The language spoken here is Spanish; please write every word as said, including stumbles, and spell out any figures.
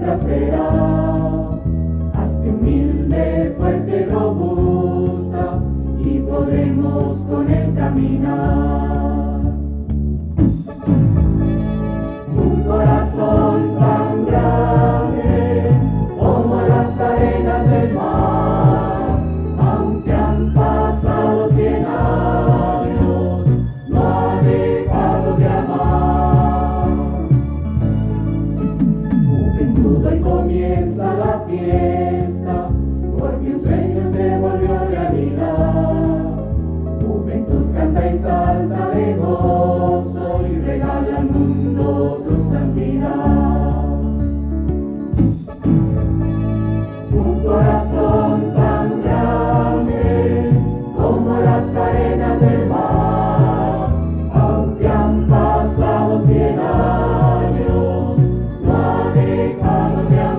nuestra será. Hazte humilde, fuerte y robusta, y podremos con él caminar. Un corazón tan grande como las arenas del mar, aunque han pasado cien años, no ha dejado de amar. Juventud, hoy comienza la fiesta, porque un sueño se volvió realidad. Juventud, canta y salta de gozo y regala al mundo tu santidad. Un corazón tan grande como las arenas del mar, aunque han pasado cien años, no ha dejado de